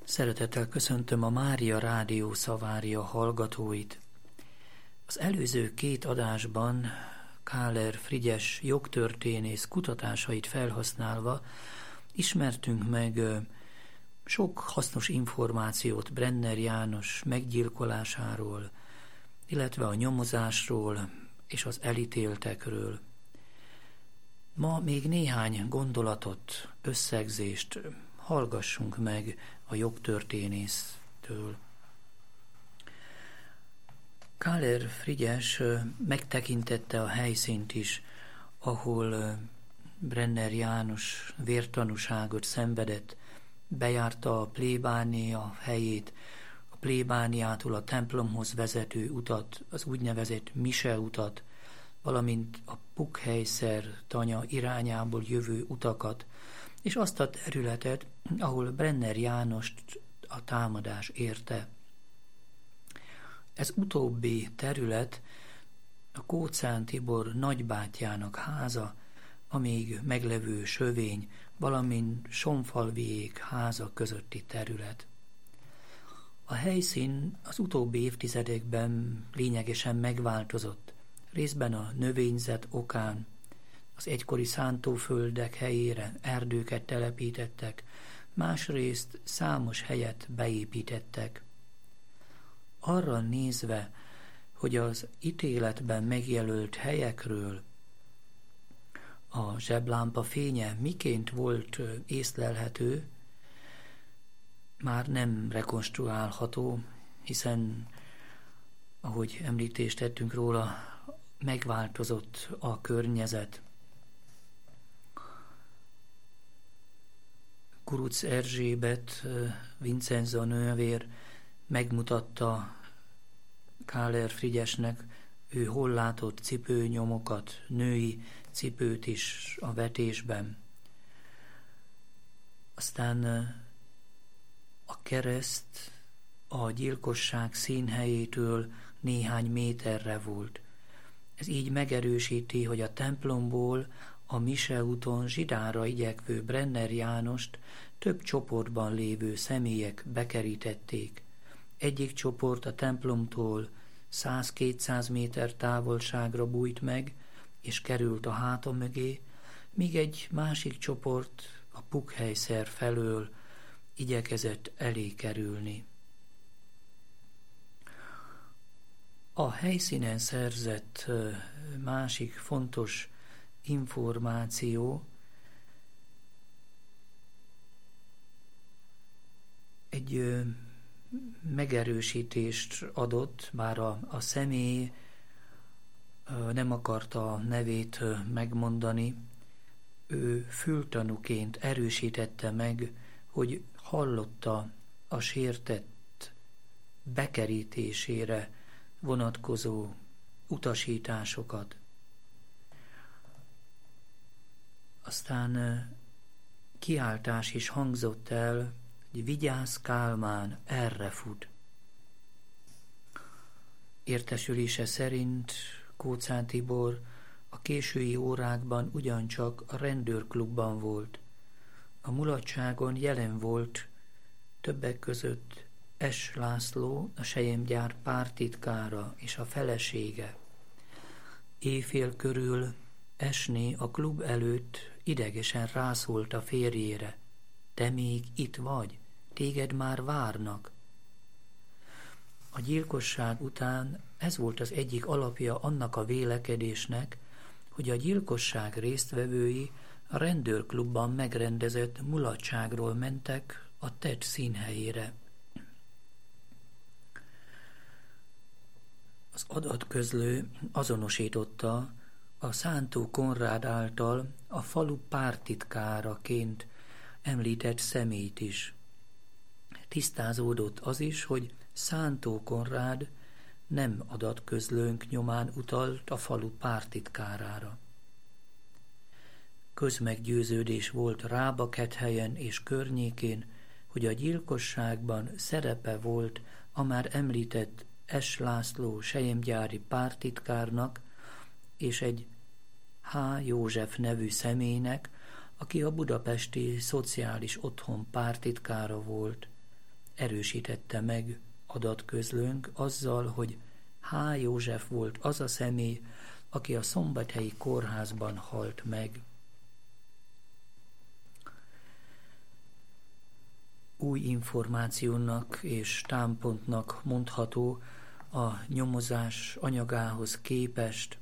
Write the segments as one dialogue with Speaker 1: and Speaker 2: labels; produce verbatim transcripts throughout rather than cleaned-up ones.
Speaker 1: Szeretettel köszöntöm a Mária Rádió Szavária hallgatóit. Az előző két adásban Káler Frigyes jogtörténész kutatásait felhasználva ismertünk meg sok hasznos információt Brenner János meggyilkolásáról, illetve a nyomozásról és az elítéltekről. Ma még néhány gondolatot, összegzést hallgassunk meg a jogtörténésztől. Káler Frigyes megtekintette a helyszínt is, ahol Brenner János vértanúságot szenvedett, bejárta a plébánia helyét, a plébániától a templomhoz vezető utat, az úgynevezett Mise utat, valamint a Pukhelyszer tanya irányából jövő utakat, és azt a területet, ahol Brenner Jánost a támadás érte. Ez utóbbi terület a Kóczán Tibor nagybátyjának háza, a még meglevő sövény, valamint Sonfalviék háza közötti terület. A helyszín az utóbbi évtizedekben lényegesen megváltozott, részben a növényzet okán. Az egykori szántóföldek helyére erdőket telepítettek, másrészt számos helyet beépítettek. Arra nézve, hogy az ítéletben megjelölt helyekről a zseblámpa fénye miként volt észlelhető, már nem rekonstruálható, hiszen, ahogy említést tettünk róla, megváltozott a környezet. Kuruc Erzsébet, Vincenzo nővér megmutatta Káler Frigyesnek, ő hol látott cipőnyomokat, női cipőt is a vetésben. Aztán a kereszt a gyilkosság színhelyétől néhány méterre volt. Ez így megerősíti, hogy a templomból a Mise úton zsidára igyekvő Brenner Jánost több csoportban lévő személyek bekerítették. Egyik csoport a templomtól száz-kétszáz méter távolságra bújt meg, és került a háta mögé, míg egy másik csoport a Pukhelyszer felől igyekezett elé kerülni. A helyszínen szerzett másik fontos információ egy megerősítést adott, bár a, a személy nem akarta a nevét megmondani, ő fültanúként erősítette meg, hogy hallotta a sértett bekerítésére vonatkozó utasításokat. Aztán kiáltás is hangzott el, hogy vigyázz Kálmán, erre fut. Értesülése szerint Kóczán Tibor a késői órákban ugyancsak a rendőrklubban volt. A mulatságon jelen volt többek között S. László, a selyemgyár párttitkára és a felesége. Éjfél körül Esné a klub előtt idegesen rászólt a férjére. Te még itt vagy? Téged már várnak. A gyilkosság után ez volt az egyik alapja annak a vélekedésnek, hogy a gyilkosság résztvevői a rendőrklubban megrendezett mulatságról mentek a tett színhelyére. Az adatközlő azonosította a Szántó Konrád által a falu párttitkáraként említett személyt is. Tisztázódott az is, hogy Szántó Konrád nem adatközlőnk nyomán utalt a falu párttitkárára. Közmeggyőződés volt Rábakethelyen és környékén, hogy a gyilkosságban szerepe volt a már említett S. László selyemgyári párttitkárnak és egy H. József nevű személynek, aki a budapesti szociális otthon párttitkára volt. erősítette meg adatközlőnk azzal, hogy H. József volt az a személy, aki a szombathelyi kórházban halt meg. Új információnak és támpontnak mondható a nyomozás anyagához képest.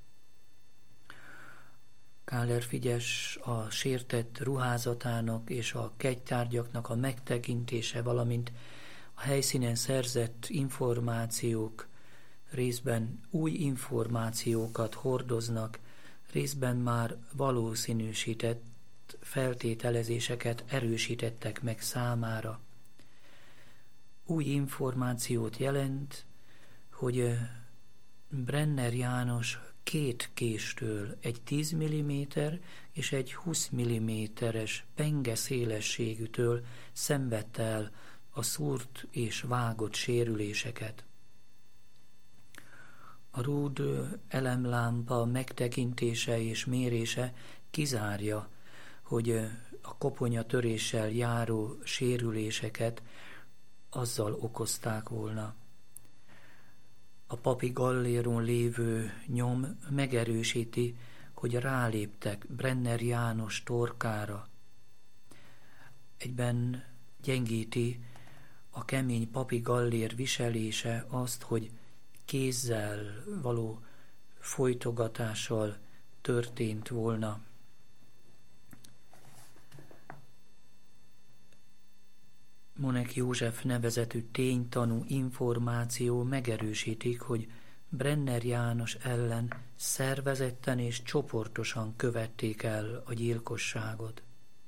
Speaker 1: Káler Frigyes a sértett ruházatának és a kegytárgyaknak a megtekintése, valamint a helyszínen szerzett információk részben új információkat hordoznak, részben már valószínűsített feltételezéseket erősítettek meg számára. Új információt jelent, hogy Brenner János két késtől, egy tíz milliméter és egy húsz milliméteres penge szélességűtől szenvedte el a szúrt és vágott sérüléseket. A rúd elemlámpa megtekintése és mérése kizárja, hogy a koponyatöréssel járó sérüléseket azzal okozták volna. A papi galléron lévő nyom megerősíti, hogy ráléptek Brenner János torkára. Egyben gyengíti a kemény papi gallér viselése azt, hogy kézzel való folytogatással történt volna. Monek József nevezetű ténytanú információ megerősítik, hogy Brenner János ellen szervezetten és csoportosan követték el a gyilkosságot.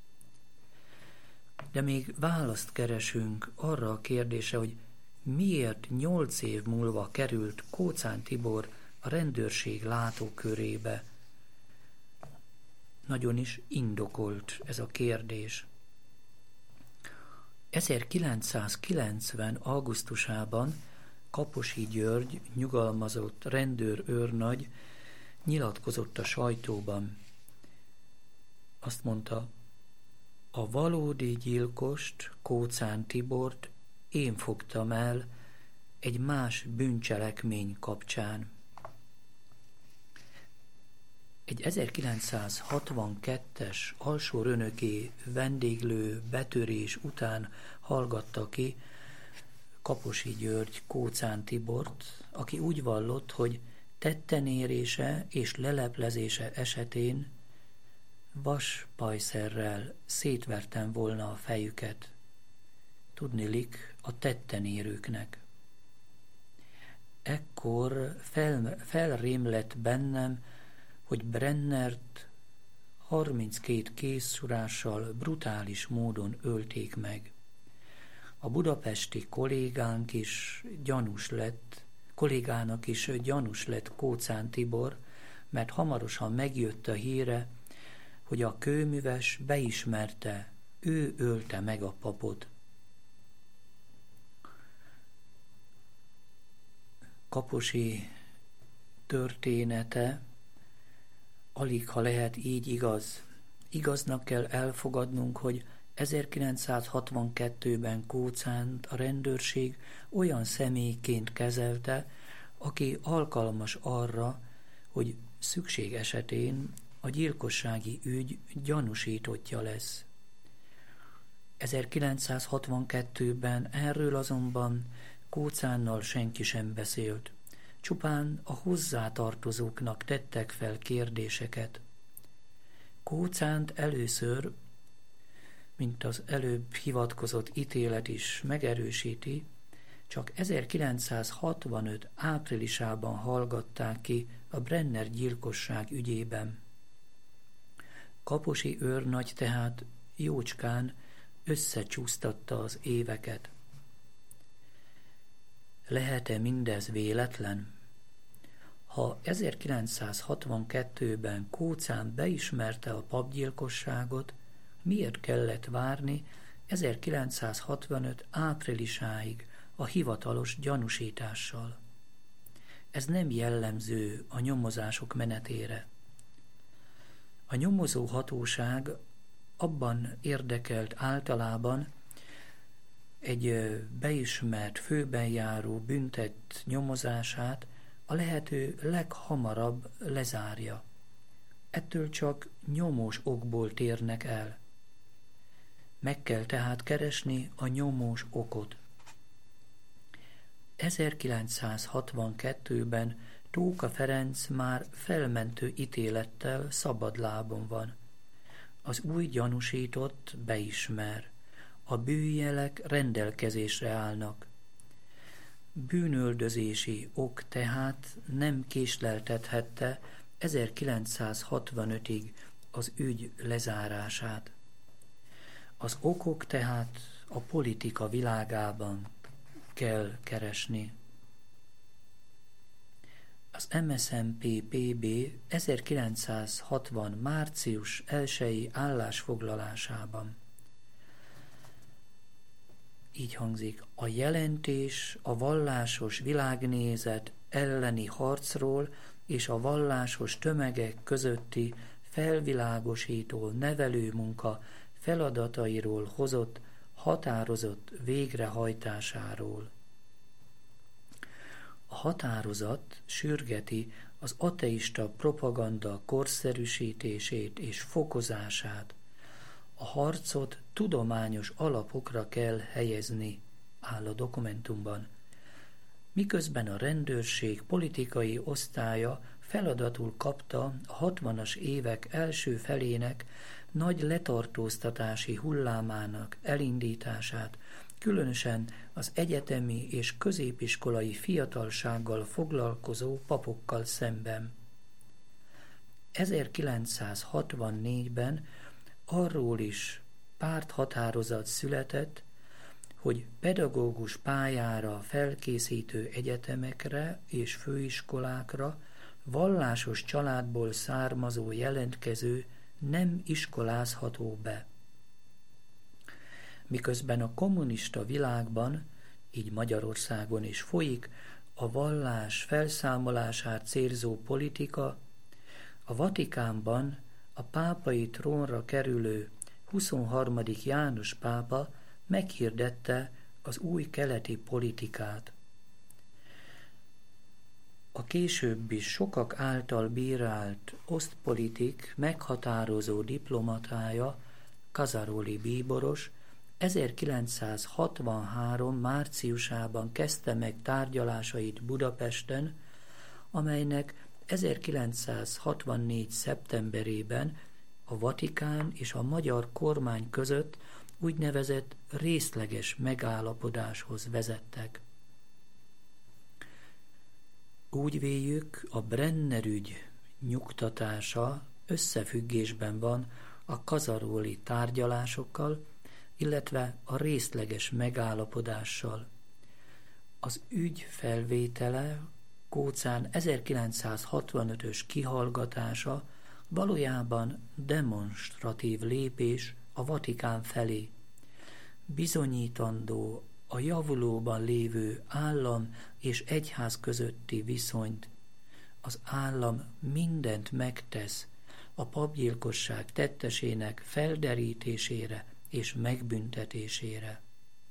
Speaker 1: De még választ keresünk arra a kérdésre, hogy miért nyolc év múlva került Kóczán Tibor a rendőrség látókörébe. Nagyon is indokolt ez a kérdés. ezerkilencszázkilencven. augusztusában Kaposi György, nyugalmazott rendőrőrnagy nyilatkozott a sajtóban. Azt mondta, a valódi gyilkost, Kóczán Tibort én fogtam el egy más bűncselekmény kapcsán. Egy ezerkilencszázhatvankettes alsórönöki vendéglő betörés után hallgatta ki Kaposi György Kóczán Tibort, aki úgy vallott, hogy tettenérése és leleplezése esetén vaspajszerrel szétvertem volna a fejüket. Tudniillik a tettenérőknek. Ekkor fel, felrém lett bennem, hogy Brennert harminckét kézsurással brutális módon ölték meg. A budapesti kollégánk is gyanús lett, kollégának is gyanús lett Kóczán Tibor, mert hamarosan megjött a híre, hogy a kőműves beismerte, ő ölte meg a papot. Kaposi története alig ha lehet így igaz. Igaznak kell elfogadnunk, hogy ezerkilencszázhatvankettőben Kóczánt a rendőrség olyan személyként kezelte, aki alkalmas arra, hogy szükség esetén a gyilkossági ügy gyanúsítottja lesz. ezerkilencszázhatvankettőben erről azonban Kóczánnal senki sem beszélt. Csupán a hozzátartozóknak tettek fel kérdéseket. Kóczánt először, mint az előbb hivatkozott ítélet is megerősíti, csak ezerkilencszázhatvanöt áprilisában hallgatták ki a Brenner gyilkosság ügyében. Kaposi őrnagy tehát jócskán összecsúsztatta az éveket. Lehet-e mindez véletlen? Ha ezerkilencszázhatvankettőben Kóczán beismerte a papgyilkosságot, miért kellett várni ezerkilencszázhatvanöt áprilisáig a hivatalos gyanúsítással? Ez nem jellemző a nyomozások menetére. A nyomozó hatóság abban érdekelt általában, egy beismert, főben járó büntet nyomozását a lehető leghamarabb lezárja. Ettől csak nyomós okból térnek el. Meg kell tehát keresni a nyomós okot. ezerkilencszázhatvankettőben Tóka Ferenc már felmentő ítélettel szabadlábon van. Az új gyanúsított beismer. A bűnjelek rendelkezésre állnak. Bűnöldözési ok tehát nem késleltethette ezerkilencszázhatvanötig az ügy lezárását. Az okok tehát a politika világában kell keresni. Az em es zé em pé pé bé ezerkilencszázhatvan. március elsei állásfoglalásában így hangzik: a jelentés a vallásos világnézet elleni harcról és a vallásos tömegek közötti felvilágosító nevelőmunka feladatairól hozott határozott végrehajtásáról. A határozat sürgeti az ateista propaganda korszerűsítését és fokozását. A harcot tudományos alapokra kell helyezni, áll a dokumentumban. Miközben a rendőrség politikai osztálya feladatul kapta a hatvanas évek első felének nagy letartóztatási hullámának elindítását, különösen az egyetemi és középiskolai fiatalsággal foglalkozó papokkal szemben. ezerkilencszázhatvannégyben arról is párthatározat született, hogy pedagógus pályára felkészítő egyetemekre és főiskolákra vallásos családból származó jelentkező nem iskolázható be. Miközben a kommunista világban, így Magyarországon is folyik a vallás felszámolását célzó politika, a Vatikánban a pápai trónra kerülő huszonharmadik János pápa meghirdette az új keleti politikát. A későbbi sokak által bírált osztpolitik meghatározó diplomatája, Kazaroli bíboros ezerkilencszázhatvanhárom. márciusában kezdte meg tárgyalásait Budapesten, amelynek ezerkilencszázhatvannégy. szeptemberében a Vatikán és a magyar kormány között úgynevezett részleges megállapodáshoz vezettek. Úgy véljük, a Brenner ügy nyugtatása összefüggésben van a kazaroli tárgyalásokkal, illetve a részleges megállapodással. Az ügy felvétele, Kóczán ezerkilencszázhatvanötös kihallgatása valójában demonstratív lépés a Vatikán felé, bizonyítandó a javulóban lévő állam és egyház közötti viszonyt. Az állam mindent megtesz a papgyilkosság tettesének felderítésére és megbüntetésére.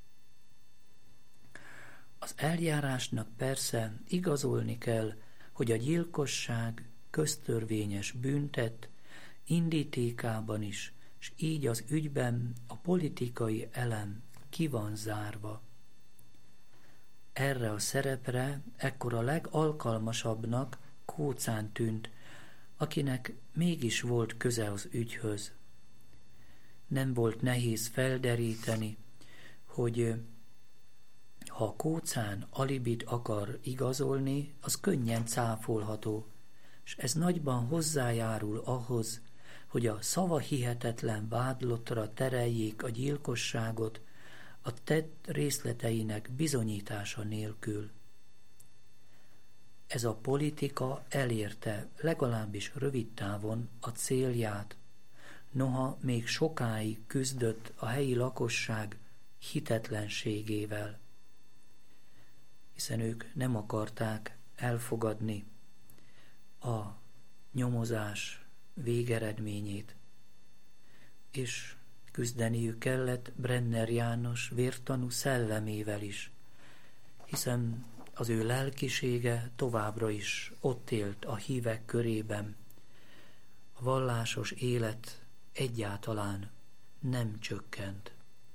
Speaker 1: Az eljárásnak persze igazolni kell, hogy a gyilkosság köztörvényes bűntett, indítékában is, s így az ügyben a politikai elem ki van zárva. Erre a szerepre ekkor a legalkalmasabbnak Kóczán tűnt, akinek mégis volt köze az ügyhöz. Nem volt nehéz felderíteni, hogy ha Kóczán alibit akar igazolni, az könnyen cáfolható, és ez nagyban hozzájárul ahhoz, hogy a szavahihetetlen vádlottra tereljék a gyilkosságot a tett részleteinek bizonyítása nélkül. Ez a politika elérte legalábbis rövid távon a célját, noha még sokáig küzdött a helyi lakosság hitetlenségével, hiszen ők nem akarták elfogadni a nyomozás végeredményét, és küzdeniük kellett Brenner János vértanú szellemével is, hiszen az ő lelkisége továbbra is ott élt a hívek körében. A vallásos élet egyáltalán nem csökkent.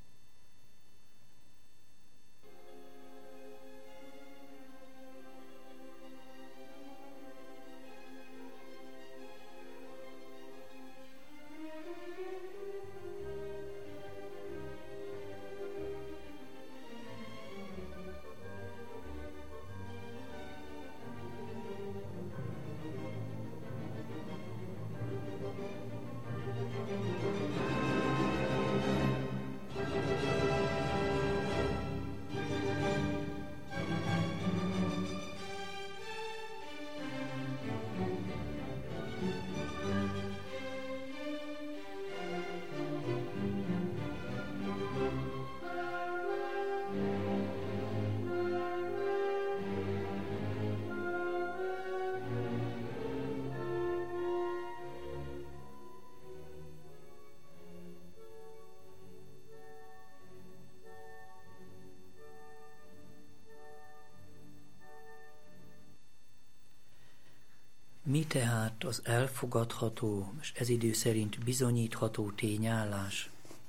Speaker 1: Mi tehát az elfogadható, és ez idő szerint bizonyítható tényállás?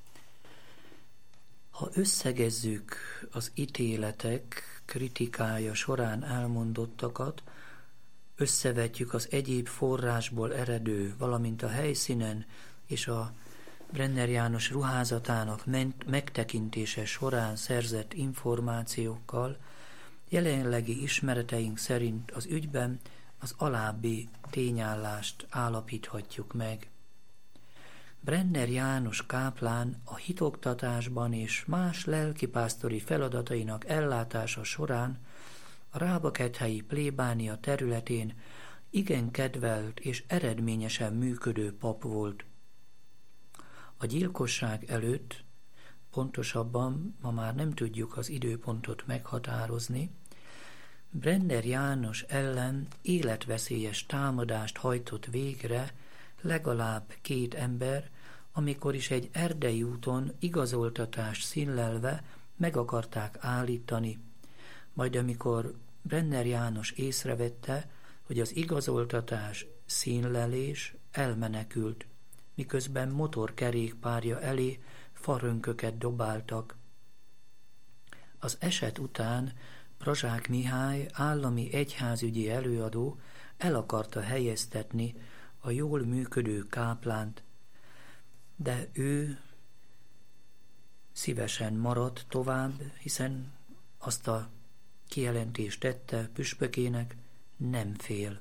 Speaker 1: Ha összegezzük az ítéletek kritikája során elmondottakat, összevetjük az egyéb forrásból eredő, valamint a helyszínen és a Brenner János ruházatának megtekintése során szerzett információkkal, jelenlegi ismereteink szerint az ügyben az alábbi tényállást állapíthatjuk meg. Brenner János káplán a hitoktatásban és más lelkipásztori feladatainak ellátása során a rábakethelyi plébánia területén igen kedvelt és eredményesen működő pap volt. A gyilkosság előtt, pontosabban ma már nem tudjuk az időpontot meghatározni, Brenner János ellen életveszélyes támadást hajtott végre legalább két ember, amikor is egy erdei úton igazoltatást színlelve meg akarták állítani, majd amikor Brenner János észrevette, hogy az igazoltatás színlelés, elmenekült, miközben motorkerékpárja elé farönköket dobáltak. Az eset után Prazsák Mihály állami egyházügyi előadó el akarta helyeztetni a jól működő káplánt, de ő szívesen maradt tovább, hiszen azt a kijelentést tette püspökének, nem fél.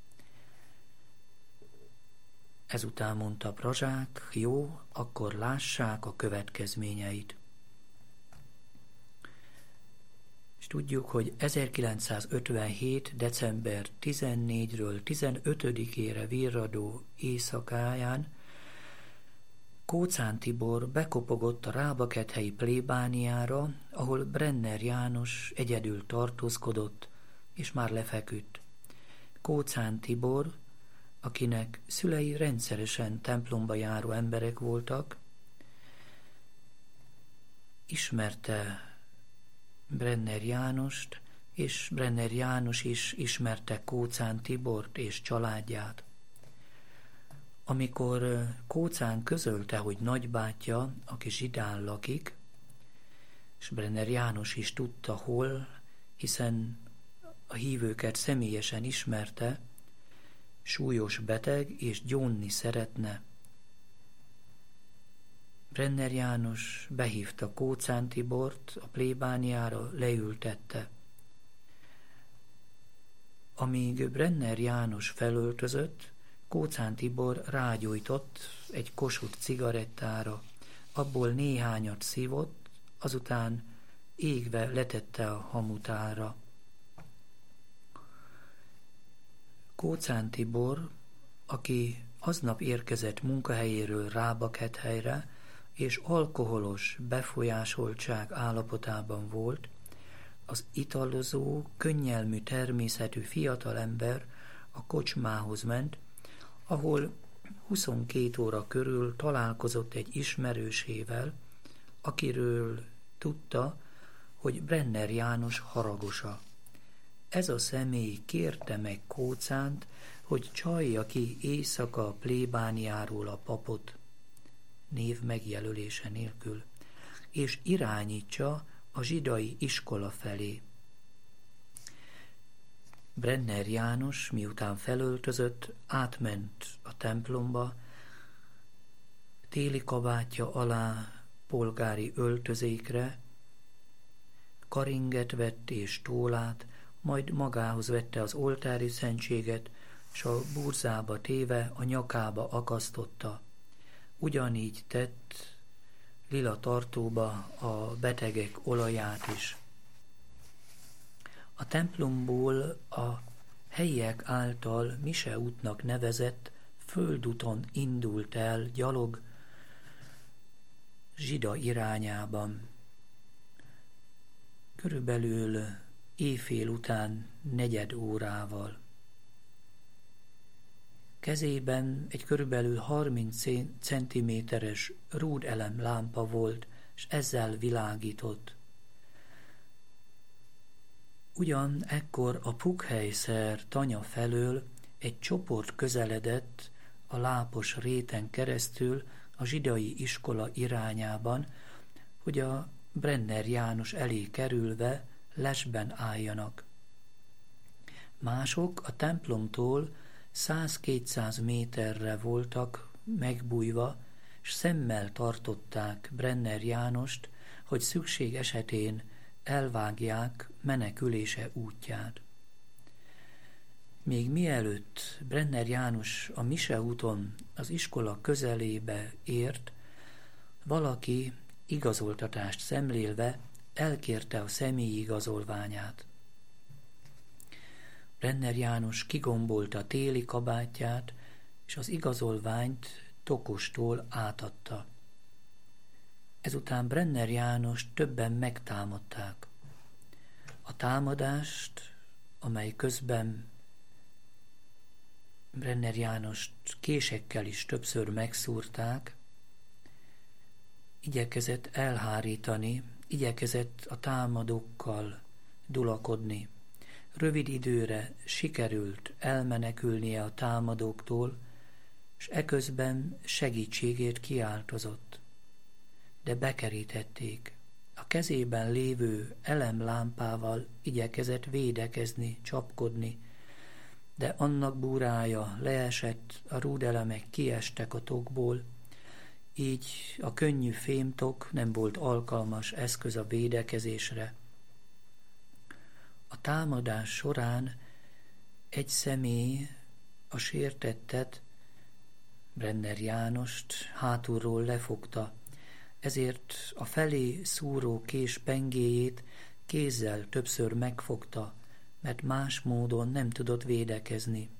Speaker 1: Ezután mondta Prazsák, jó, akkor lássák a következményeit. És tudjuk, hogy ezerkilencszázötvenhét. december tizennégyedikéről tizenötödikére virradó éjszakáján Kóczán Tibor bekopogott a rábakethelyi plébániára, ahol Brenner János egyedül tartózkodott, és már lefeküdt. Kóczán Tibor, akinek szülei rendszeresen templomba járó emberek voltak, ismerte Brenner Jánost, és Brenner János is ismerte Kóczán Tibort és családját. Amikor Kóczán közölte, hogy nagybátyja, aki zsidán lakik, és Brenner János is tudta hol, hiszen a hívőket személyesen ismerte, súlyos beteg és gyónni szeretne. Brenner János behívta Kóczán Tibort a plébániára, leültette. Amíg Brenner János felöltözött, Kóczán Tibor rágyújtott egy kossuth cigarettára, abból néhányat szívott, azután égve letette a hamutára. Kóczán Tibor, aki aznap érkezett munkahelyéről Rábakethelyre, és alkoholos befolyásoltság állapotában volt, az italozó, könnyelmű természetű fiatalember a kocsmához ment, ahol huszonkét óra körül találkozott egy ismerősével, akiről tudta, hogy Brenner János haragosa. Ez a személy kérte meg Kócánt, hogy csalja ki éjszaka a plébániáról a papot, név megjelölése nélkül, és irányítsa a zsidai iskola felé. Brenner János, miután felöltözött, átment a templomba, téli kabátja alá polgári öltözékre, karinget vett és tólát, majd magához vette az oltári szentséget, s a burzába téve a nyakába akasztotta. Ugyanígy tett lila tartóba a betegek olaját is. A templomból a helyiek által Mise útnak nevezett földúton indult el gyalog Zsida irányában. Körülbelül éjfél után negyed órával. Kezében egy körülbelül harminc centiméteres rúdelem lámpa volt, és ezzel világított. Ugyan ekkor a Pukhelyszer tanya felől egy csoport közeledett a lápos réten keresztül a zsidai iskola irányában, hogy a Brenner János elé kerülve lesben álljanak. Mások a templomtól száz-kétszáz méterre voltak megbújva, s szemmel tartották Brenner Jánost, hogy szükség esetén elvágják menekülése útját. Még mielőtt Brenner János a Mise úton az iskola közelébe ért, valaki igazoltatást szemlélve elkérte a személyi igazolványát. Brenner János kigombolta téli kabátját, és az igazolványt Tokostól átadta. Ezután Brenner Jánost többen megtámadták. A támadást, amely közben Brenner Jánost késekkel is többször megszúrták, igyekezett elhárítani, igyekezett a támadókkal dulakodni. Rövid időre sikerült elmenekülnie a támadóktól, s eközben segítségért kiáltozott. De bekerítették. A kezében lévő elemlámpával igyekezett védekezni, csapkodni, de annak búrája leesett, a rúdelemek kiestek a tokból, így a könnyű fémtok nem volt alkalmas eszköz a védekezésre. A támadás során egy személy a sértettet, Brenner Jánost hátulról lefogta, ezért a felé szúró kés pengéjét kézzel többször megfogta, mert más módon nem tudott védekezni.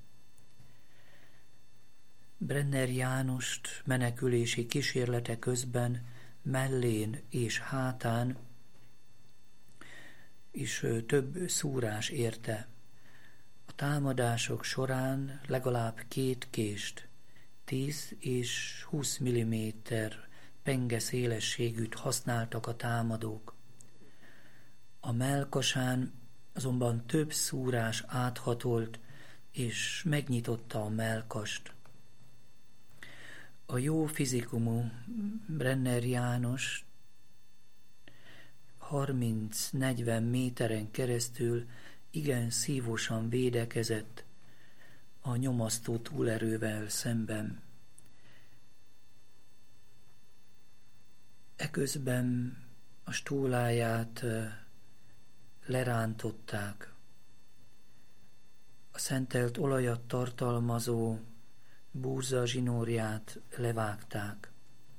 Speaker 1: Brenner Jánost menekülési kísérlete közben mellén és hátán is több szúrás érte. A támadások során legalább két kést, tíz és húsz milliméter penge szélességűt használtak a támadók. A mellkasán azonban több szúrás áthatolt, és megnyitotta a mellkast. A jó fizikumú Brenner János harminc-negyven méteren keresztül igen szívosan védekezett a nyomasztó túlerővel szemben. Eközben a stóláját lerántották. A szentelt olajat tartalmazó búrza zsinórját levágták.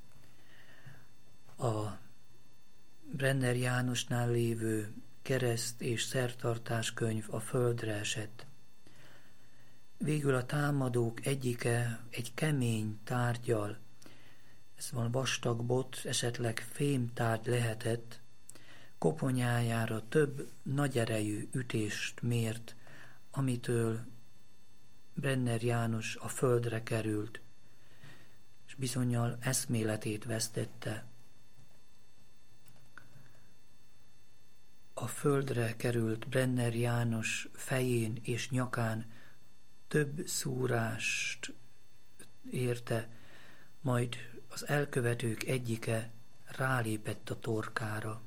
Speaker 1: A Brenner Jánosnál lévő kereszt és szertartáskönyv a földre esett. Végül a támadók egyike egy kemény tárggyal, ez van vastag bot, esetleg fémtárgy lehetett, koponyájára több nagy erejű ütést mért, amitől Brenner János a földre került, bizonnyal eszméletét vesztette. A földre került Brenner János fején és nyakán több szúrást érte, majd az elkövetők egyike rálépett a torkára.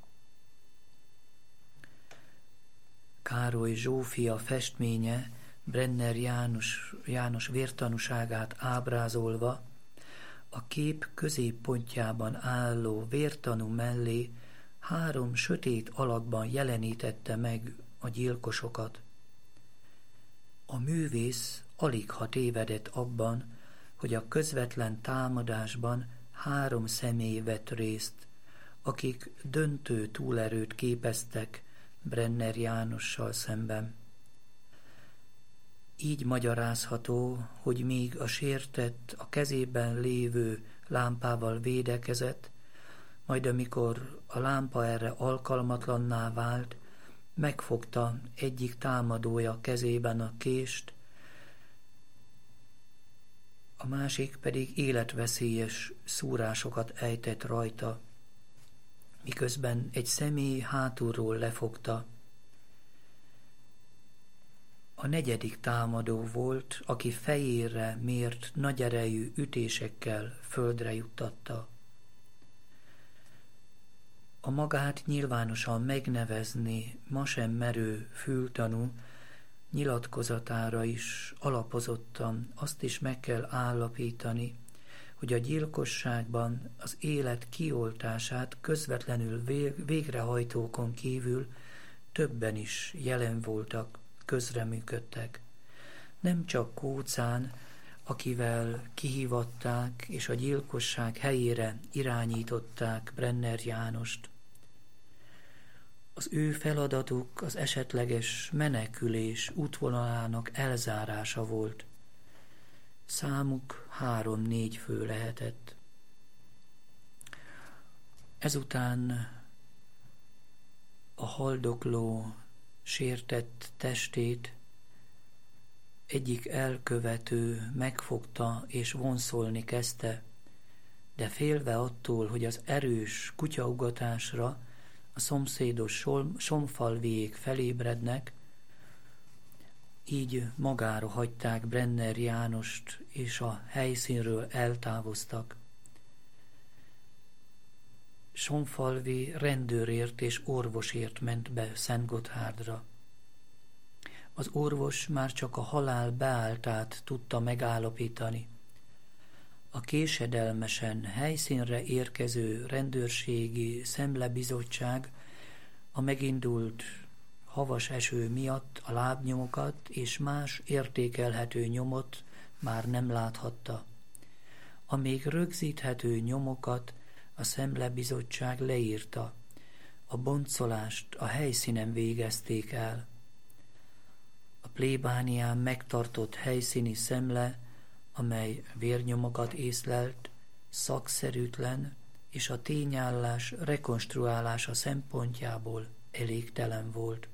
Speaker 1: Károly Zsófia festménye Brenner János, János vértanúságát ábrázolva a kép középpontjában álló vértanú mellé három sötét alakban jelenítette meg a gyilkosokat. A művész aligha tévedett abban, hogy a közvetlen támadásban három személy vett részt, akik döntő túlerőt képeztek Brenner Jánossal szemben. Így magyarázható, hogy míg a sértett a kezében lévő lámpával védekezett, majd amikor a lámpa erre alkalmatlanná vált, megfogta egyik támadója kezében a kést, a másik pedig életveszélyes szúrásokat ejtett rajta, miközben egy személy hátulról lefogta. A negyedik támadó volt, aki fejére mért nagyerejű ütésekkel földre juttatta. A magát nyilvánosan megnevezni ma sem merő fültanú nyilatkozatára is alapozottan azt is meg kell állapítani, hogy a gyilkosságban az élet kioltását közvetlenül végrehajtókon kívül többen is jelen voltak, közreműködtek. Nem csak Kóczán, akivel kihívatták és a gyilkosság helyére irányították Brenner Jánost. Az ő feladatuk az esetleges menekülés útvonalának elzárása volt. Számuk három-négy fő lehetett. Ezután a haldokló, sértett testét egyik elkövető megfogta és vonszolni kezdte, de félve attól, hogy az erős kutyaugatásra a szomszédos somfalviék felébrednek, így magára hagyták Brenner Jánost, és a helyszínről eltávoztak. Somfalvi rendőrért és orvosért ment be Szentgotthárdra. Az orvos már csak a halál beálltát tudta megállapítani. A késedelmesen helyszínre érkező rendőrségi szemlebizottság a megindult havas eső miatt a lábnyomokat és más értékelhető nyomot már nem láthatta. A még rögzíthető nyomokat a szemlebizottság leírta. A boncolást a helyszínen végezték el. A plébánián megtartott helyszíni szemle, amely vérnyomokat észlelt, szakszerűtlen és a tényállás rekonstruálása szempontjából elégtelen volt.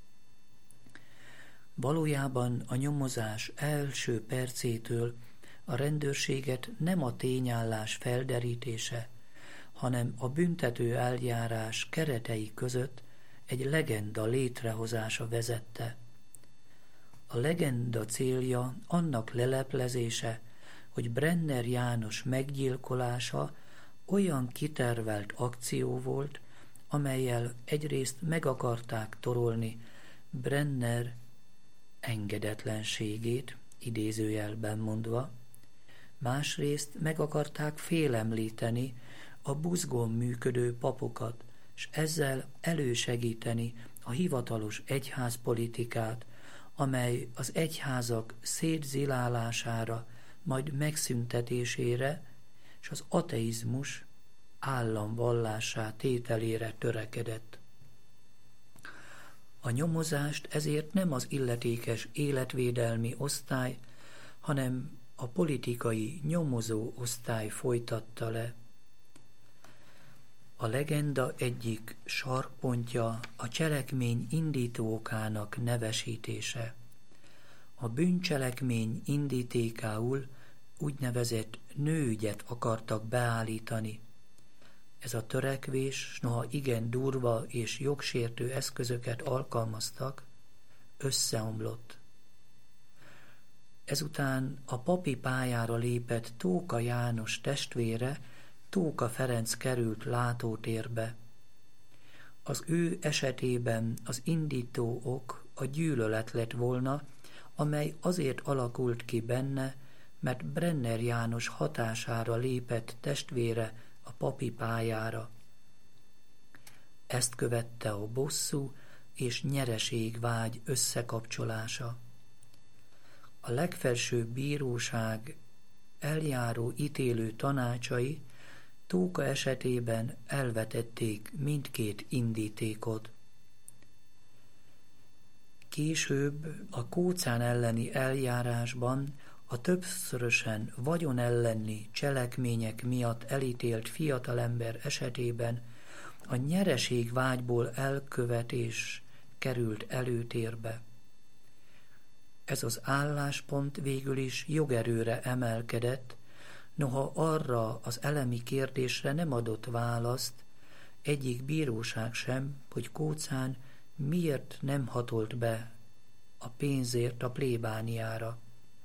Speaker 1: Valójában a nyomozás első percétől a rendőrséget nem a tényállás felderítése, hanem a büntető eljárás keretei között egy legenda létrehozása vezette. A legenda célja annak leleplezése, hogy Brenner János meggyilkolása olyan kitervelt akció volt, amellyel egyrészt meg akarták torolni Brenner engedetlenségét, idézőjelben mondva, másrészt meg akarták félemlíteni a buzgón működő papokat, s ezzel elősegíteni a hivatalos egyházpolitikát, amely az egyházak szétzilálására, majd megszüntetésére és az ateizmus államvallássá tételére törekedett. A nyomozást ezért nem az illetékes életvédelmi osztály, hanem a politikai nyomozó osztály folytatta le. A legenda egyik sarkpontja a cselekmény indító okának nevesítése. A bűncselekmény indítékául úgynevezett nőügyet akartak beállítani. Ez a törekvés, noha igen durva és jogsértő eszközöket alkalmaztak, összeomlott. Ezután a papi pályára lépett Tóka János testvére, Tóka Ferenc került látótérbe. Az ő esetében az indító ok a gyűlölet lett volna, amely azért alakult ki benne, mert Brenner János hatására lépett testvére a papi pályára. Ezt követte a bosszú és nyereségvágy összekapcsolása. A legfelsőbb bíróság eljáró ítélő tanácsai Tóka esetében elvetették mindkét indítékot. Később a Kócán elleni eljárásban a többszörösen vagyon elleni cselekmények miatt elítélt fiatalember esetében a nyereségvágyból elkövetés került előtérbe. Ez az álláspont végül is jogerőre emelkedett, noha arra az elemi kérdésre nem adott választ egyik bíróság sem, hogy Kócán miért nem hatolt be a pénzért a plébániára.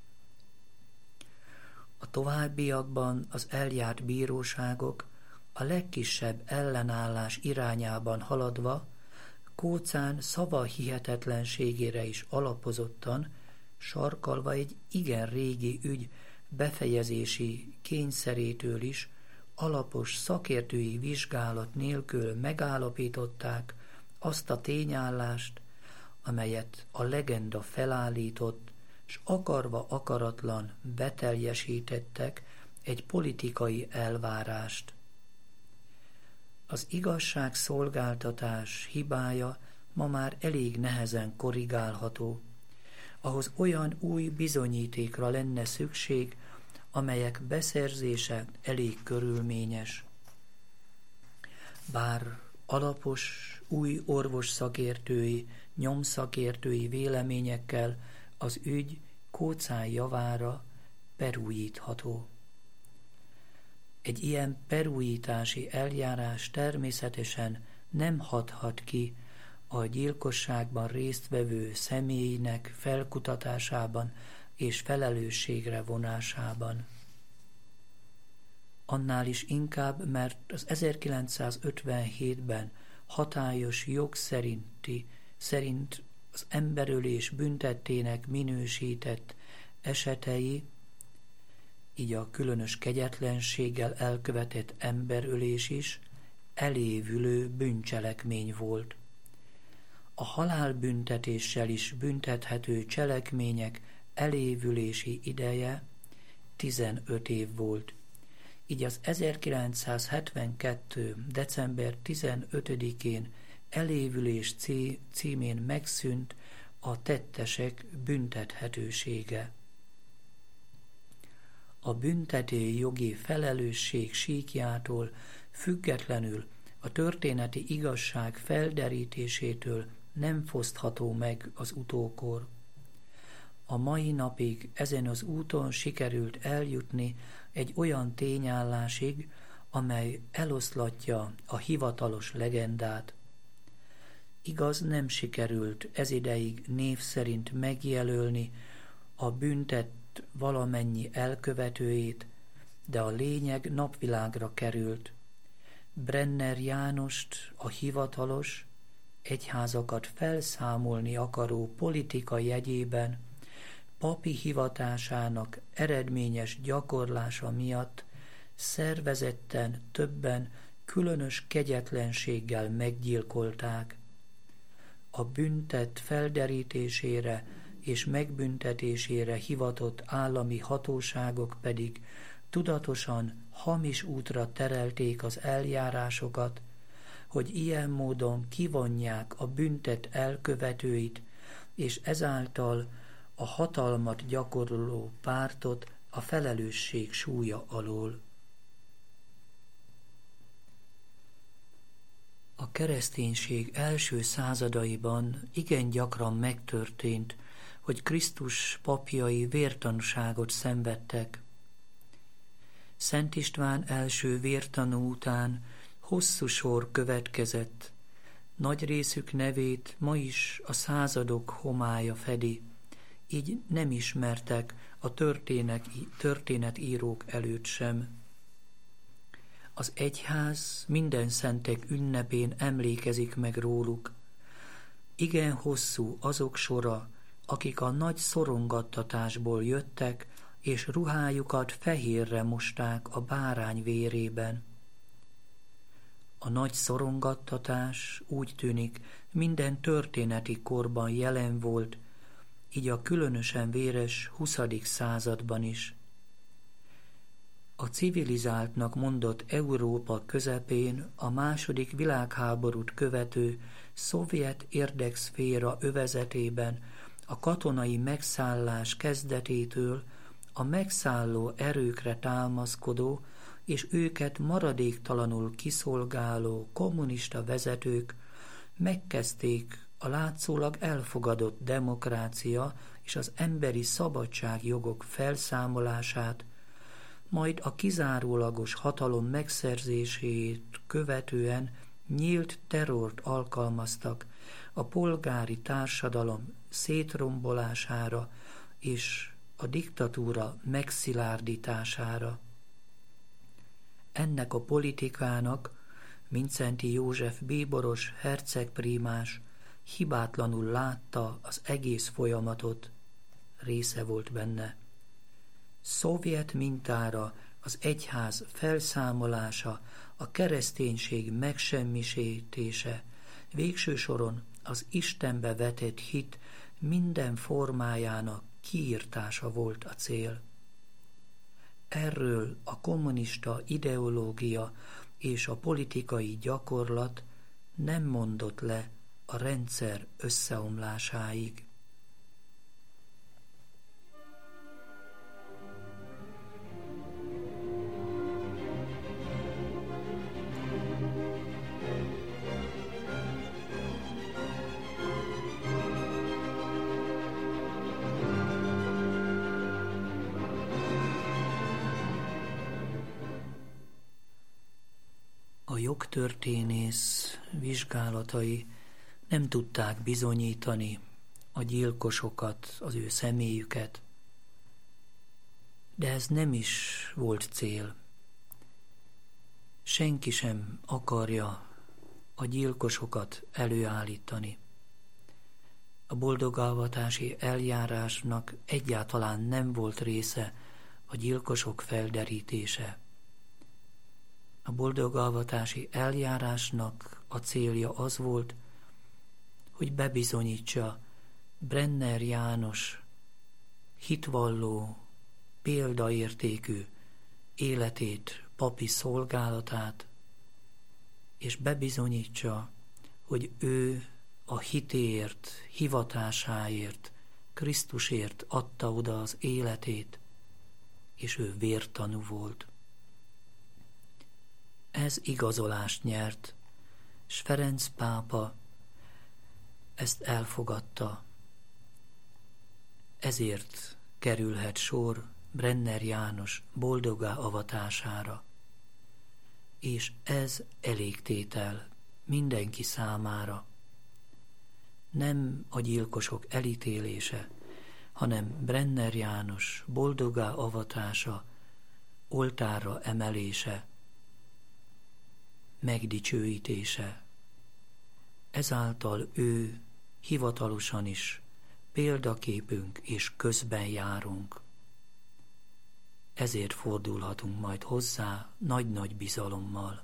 Speaker 1: A továbbiakban az eljárt bíróságok a legkisebb ellenállás irányában haladva Kócán szavahihetetlenségére is alapozottan, sarkalva egy igen régi ügy befejezési kényszerétől is alapos szakértői vizsgálat nélkül megállapították azt a tényállást, amelyet a legenda felállított, s akarva akaratlan beteljesítettek egy politikai elvárást. Az igazságszolgáltatás hibája ma már elég nehezen korrigálható. Ahhoz olyan új bizonyítékra lenne szükség, amelyek beszerzése elég körülményes. Bár alapos, új orvosszakértői, nyomszakértői véleményekkel az ügy Kócán javára perújítható. Egy ilyen perújítási eljárás természetesen nem hathat ki a gyilkosságban résztvevő személynek felkutatásában és felelősségre vonásában. Annál is inkább, mert az ezerkilencszázötvenhétben hatályos jog szerinti, szerint az emberölés büntettének minősített esetei, így a különös kegyetlenséggel elkövetett emberölés is elévülő bűncselekmény volt. A halálbüntetéssel is büntethető cselekmények elévülési ideje tizenöt év volt. Így az ezerkilencszázhetvenkettő. december tizenötödikén elévülés címén megszűnt a tettesek büntethetősége. A büntetői jogi felelősség síkjától függetlenül a történeti igazság felderítésétől nem fosztható meg az utókor. A mai napig ezen az úton sikerült eljutni egy olyan tényállásig, amely eloszlatja a hivatalos legendát. Igaz, nem sikerült ezideig név szerint megjelölni a büntett valamennyi elkövetőjét, de a lényeg napvilágra került. Brenner Jánost a hivatalos, egyházakat felszámolni akaró politika jegyében papi hivatásának eredményes gyakorlása miatt szervezetten többen különös kegyetlenséggel meggyilkolták. A büntett felderítésére és megbüntetésére hivatott állami hatóságok pedig tudatosan hamis útra terelték az eljárásokat, hogy ilyen módon kivonják a büntet elkövetőit, és ezáltal a hatalmat gyakorló pártot a felelősség súlya alól. A kereszténység első századaiban igen gyakran megtörtént, hogy Krisztus papjai vértanúságot szenvedtek. Szent István első vértanú után hosszú sor következett, nagy részük nevét ma is a századok homálya fedi, így nem ismertek a történet, történetírók előtt sem. Az egyház minden szentek ünnepén emlékezik meg róluk. Igen hosszú azok sora, akik a nagy szorongattatásból jöttek, és ruhájukat fehérre mosták a bárány vérében. A nagy szorongattatás úgy tűnik minden történeti korban jelen volt, így a különösen véres huszadik században is. A civilizáltnak mondott Európa közepén a második világháborút követő szovjet érdekszféra övezetében a katonai megszállás kezdetétől a megszálló erőkre támaszkodó és őket maradéktalanul kiszolgáló kommunista vezetők megkezdték a látszólag elfogadott demokrácia és az emberi szabadságjogok felszámolását, majd a kizárólagos hatalom megszerzését követően nyílt terrort alkalmaztak a polgári társadalom szétrombolására és a diktatúra megszilárdítására. Ennek a politikának Mindszenty József bíboros hercegprímás hibátlanul látta az egész folyamatot, része volt benne. Szovjet mintára az egyház felszámolása, a kereszténység megsemmisítése, végső soron az Istenbe vetett hit minden formájának kiirtása volt a cél. Erről a kommunista ideológia és a politikai gyakorlat nem mondott le a rendszer összeomlásáig. A jogtörténész vizsgálatai nem tudták bizonyítani a gyilkosokat, az ő személyüket, de ez nem is volt cél. Senki sem akarja a gyilkosokat előállítani. A boldogálvatási eljárásnak egyáltalán nem volt része a gyilkosok felderítése. A boldogálvatási eljárásnak a célja az volt, hogy bebizonyítsa Brenner János hitvalló, példaértékű életét, papi szolgálatát, és bebizonyítsa, hogy ő a hitéért, hivatásáért, Krisztusért adta oda az életét, és ő vértanú volt. Ez igazolást nyert, s Ferenc pápa ezt elfogadta. Ezért kerülhet sor Brenner János boldoggá avatására. És ez elégtétel mindenki számára. Nem a gyilkosok elítélése, hanem Brenner János boldoggá avatása, oltárra emelése, megdicsőítése. Ezáltal ő hivatalosan is példaképünk és közben járunk. Ezért fordulhatunk majd hozzá nagy-nagy bizalommal.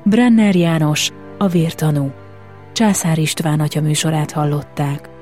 Speaker 2: Brenner János, a vértanú. Császár István atya műsorát hallották.